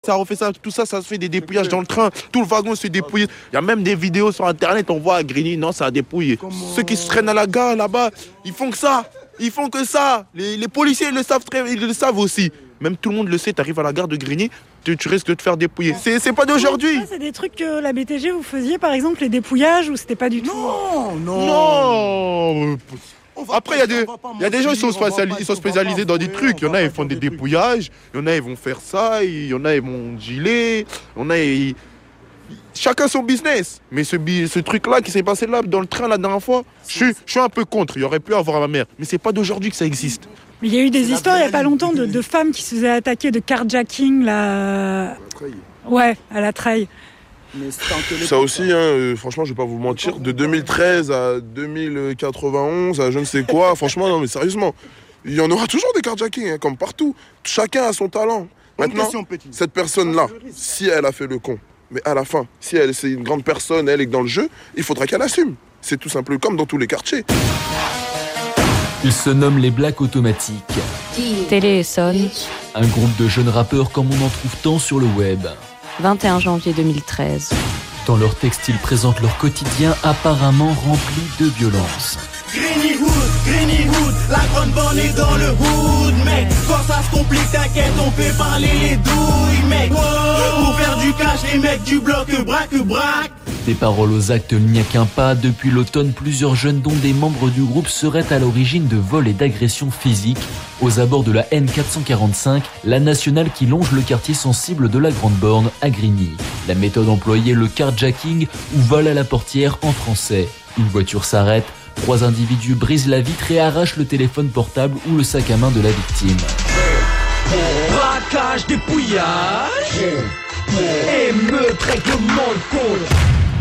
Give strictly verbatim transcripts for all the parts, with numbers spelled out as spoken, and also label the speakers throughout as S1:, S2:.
S1: ça refait ça, tout ça, ça se fait des dépouillages dans le train. Tout le wagon se dépouille. Il y a même des vidéos sur Internet, on voit à Grigny, non, ça a dépouillé. Comment... Ceux qui se traînent à la gare là-bas, ils font que ça. Ils font que ça. Les, les policiers ils le savent très, ils le savent aussi. Même tout le monde le sait, tu arrives à la gare de Grigny, tu, tu risques de te faire dépouiller. C'est, c'est pas d'aujourd'hui.
S2: Ça, c'est des trucs que la B T G vous faisiez, par exemple, les dépouillages, ou c'était pas du tout?
S1: Non, non. Non. Après, il y a des, il y a des gens qui sont, spécialis, ils sont spécialisés dans des trucs. Il y en a, ils font des dépouillages. Il y en a, ils vont faire ça. Il y en a, ils vont giler. Il y en a, ils... Chacun son business. Mais ce, ce truc-là qui s'est passé là, dans le train, la dernière fois, je suis, je suis un peu contre. Il aurait pu avoir ma mère. Mais c'est pas d'aujourd'hui que ça existe.
S2: Mais il y a eu des histoires il n'y a pas longtemps de, de femmes qui se faisaient attaquer de carjacking là. Ouais, à la Treille.
S3: Ça aussi, hein, euh, franchement, je vais pas vous mentir, de deux mille treize à deux mille quatre-vingt-onze, à je ne sais quoi, franchement, non, mais sérieusement, il y en aura toujours des carjackings, hein, comme partout. Chacun a son talent. Maintenant, cette personne-là, si elle a fait le con, mais à la fin, si elle c'est une grande personne, elle est dans le jeu, il faudra qu'elle assume. C'est tout simple, comme dans tous les quartiers.
S4: Ils se nomment les Blacks Automatiques.
S5: Télé Essonne.
S4: Un groupe de jeunes rappeurs comme on en trouve tant sur le web.
S5: vingt et un janvier deux mille treize.
S4: Dans leurs textes, ils présentent leur quotidien apparemment rempli de violence.
S6: Grigny Hood, Grigny Hood, la grande borne est dans le hood, mec. Quand ça se complique, t'inquiète, on fait parler les douilles, mec. Wow. Pour faire du cash, les mecs du bloc braque braque.
S4: Des paroles aux actes, il n'y a qu'un pas. Depuis l'automne, plusieurs jeunes, dont des membres du groupe, seraient à l'origine de vols et d'agressions physiques aux abords de la N quatre cent quarante-cinq, la nationale qui longe le quartier sensible de la Grande Borne à Grigny. La méthode employée, le carjacking ou vol à la portière en français. Une voiture s'arrête, trois individus brisent la vitre et arrachent le téléphone portable ou le sac à main de la victime.
S6: Braquage, dépouillage, émeute, règlement de compte.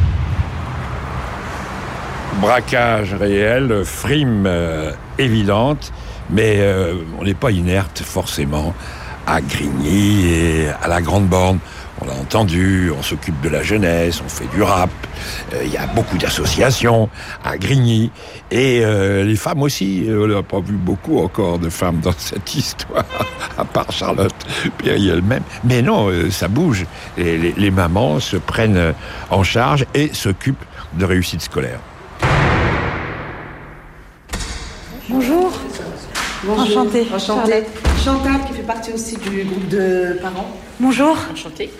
S7: Braquage réel, frime euh, évidente, mais euh, on n'est pas inerte forcément à Grigny et à la Grande Borne. On l'a entendu, on s'occupe de la jeunesse, on fait du rap, il euh, y a beaucoup d'associations à Grigny, et euh, les femmes aussi, on n'a pas vu beaucoup encore de femmes dans cette histoire, à part Charlotte Péry elle-même. Mais non, euh, ça bouge, les, les, les mamans se prennent en charge et s'occupent de réussite scolaire.
S2: Bonjour.
S8: Bonjour.
S2: Enchantée.
S8: Enchantée. Chantal, qui fait partie aussi du groupe de parents.
S2: Bonjour.
S8: Enchantée.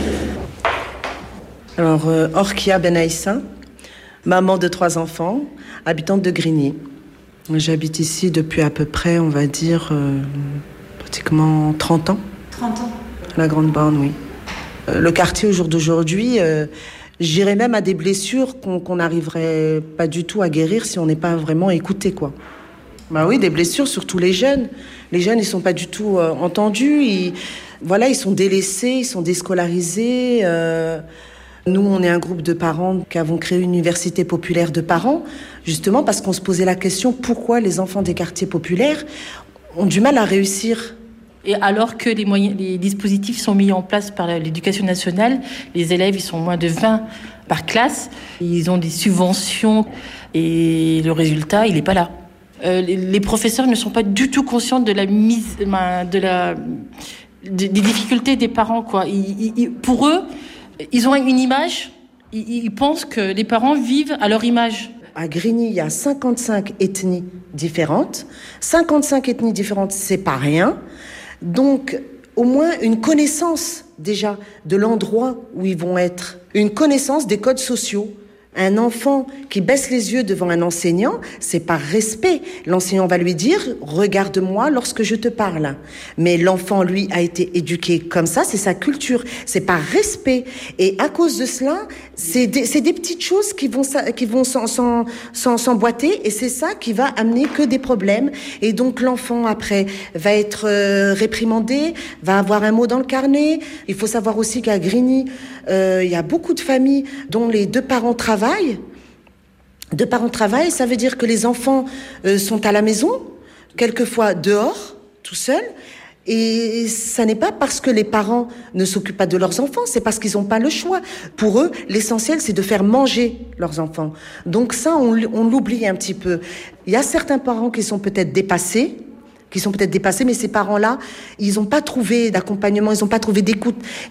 S8: Alors, euh, Orkia Benaïssa, maman de trois enfants, habitante de Grigny. J'habite ici depuis à peu près, on va dire, euh, pratiquement trente ans.
S2: trente ans.
S8: La Grande Borne, oui. Euh, le quartier, au jour d'aujourd'hui, euh, j'irais même à des blessures qu'on n'arriverait pas du tout à guérir si on n'est pas vraiment écouté, quoi. Bah oui, des blessures, surtout les jeunes. Les jeunes, ils sont pas du tout euh, entendus. Ils, voilà, ils sont délaissés, ils sont déscolarisés. Euh, nous, on est un groupe de parents qui avons créé une université populaire de parents, justement parce qu'on se posait la question pourquoi les enfants des quartiers populaires ont du mal à réussir.
S9: Et alors que les, moyens, les dispositifs sont mis en place par l'éducation nationale, les élèves, ils sont moins de vingt par classe. Ils ont des subventions et le résultat, il n'est pas là. Euh, les, les professeurs ne sont pas du tout conscients de la mise, de la, de, des difficultés des parents, quoi. Ils, ils, pour eux, ils ont une image. Ils, ils pensent que les parents vivent à leur image.
S8: À Grigny, il y a cinquante-cinq ethnies différentes. cinquante-cinq ethnies différentes, c'est pas rien. Donc, au moins une connaissance déjà de l'endroit où ils vont être. Une connaissance des codes sociaux. Un enfant qui baisse les yeux devant un enseignant, c'est par respect. L'enseignant va lui dire « Regarde-moi lorsque je te parle ». Mais l'enfant, lui, a été éduqué comme ça, c'est sa culture, c'est par respect. Et à cause de cela, c'est des, c'est des petites choses qui vont, qui vont s'en, s'en, s'en, s'emboîter et c'est ça qui va amener que des problèmes. Et donc l'enfant, après, va être euh, réprimandé, va avoir un mot dans le carnet. Il faut savoir aussi qu'à Grigny, euh, il y a beaucoup de familles dont les deux parents travaillent. Deux parents travaillent, ça veut dire que les enfants euh, sont à la maison, quelquefois dehors, tout seuls. Et ça n'est pas parce que les parents ne s'occupent pas de leurs enfants, c'est parce qu'ils n'ont pas le choix. Pour eux, l'essentiel, c'est de faire manger leurs enfants. Donc ça, on, on l'oublie un petit peu. Il y a certains parents qui sont peut-être dépassés, qui sont peut-être dépassés, mais ces parents-là, ils n'ont pas trouvé d'accompagnement, ils n'ont pas trouvé d'écoute.